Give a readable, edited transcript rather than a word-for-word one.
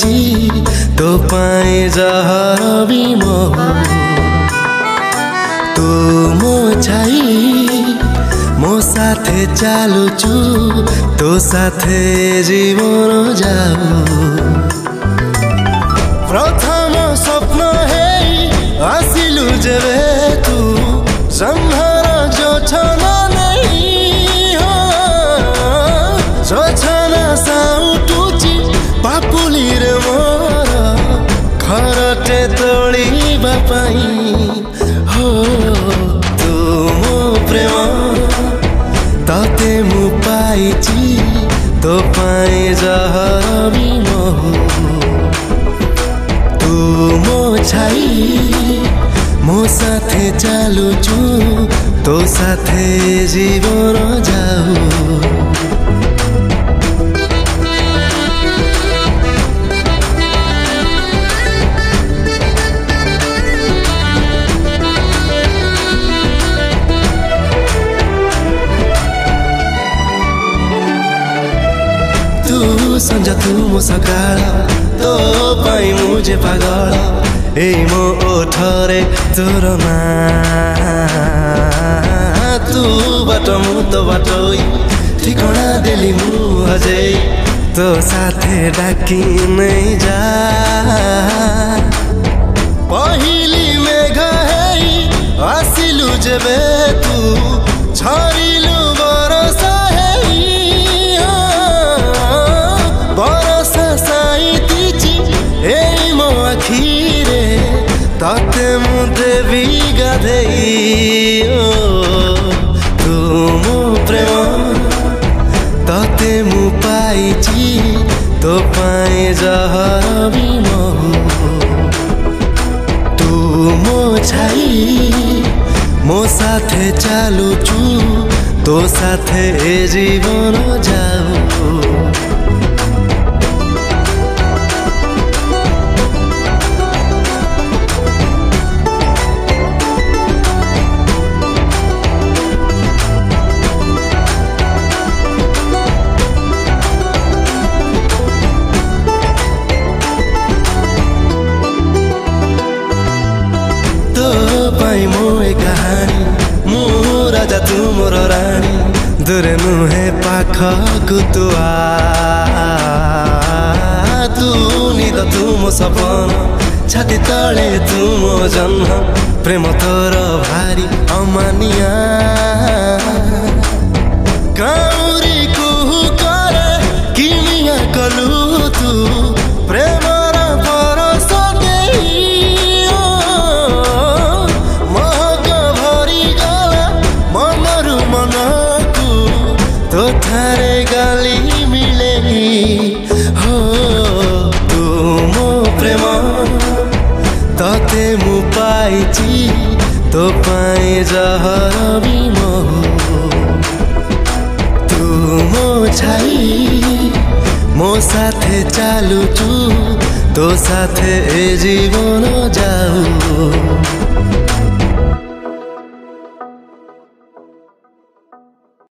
पाइची तो पाए जहर बिमोह तू मो छाई मो साथे चालुचु तो साथे जीवन जाऊ प्रथम स्वप्न हे आसिलु जेबे तू संहार जोछना नहीं हो जोछना साउटुची पापुली रे मोर खरटे तोड़ीबा पाई हो तू मो प्रेम तते मु पाइची तो पाए जहर बिमोह तू मो छाई मो साथे चालुचु तो साथे जीवन जाऊ तू संजा तू मो सकाळ तो पाई मुझे पागल ए मो ओठरे तोर ना तू बाटो मु तो बाटोई ठिकाना देली मु अझै तो साथे डाकी नहीं जा पहिली मेघ हेई आसिलु जेबे तू छरिलु बरसा आखिरे ताते मु देवी गाधेई तू मो प्रेम ताते मु पाइची तो पाए जहर बिमोह तू मो छाई मो साथे चालुचु तो साथे जीवन जाऊ पाई मोए कहानी मु राजा तू मोर रानी दूरे नुहे पाख कुतुआ तू निद तू मो सपन छाती तले तू मो जन्म प्रेम तोर भारी अमानिया काउरी कुहु करे किमिया कलु तू प्रेम तो थारे गाली मिले हो तू मो प्रेम तते मु पाइची तो पाए जहर बिमोह तू मो छाई मो साथे चालुचु तो साथे जीवन जाऊ।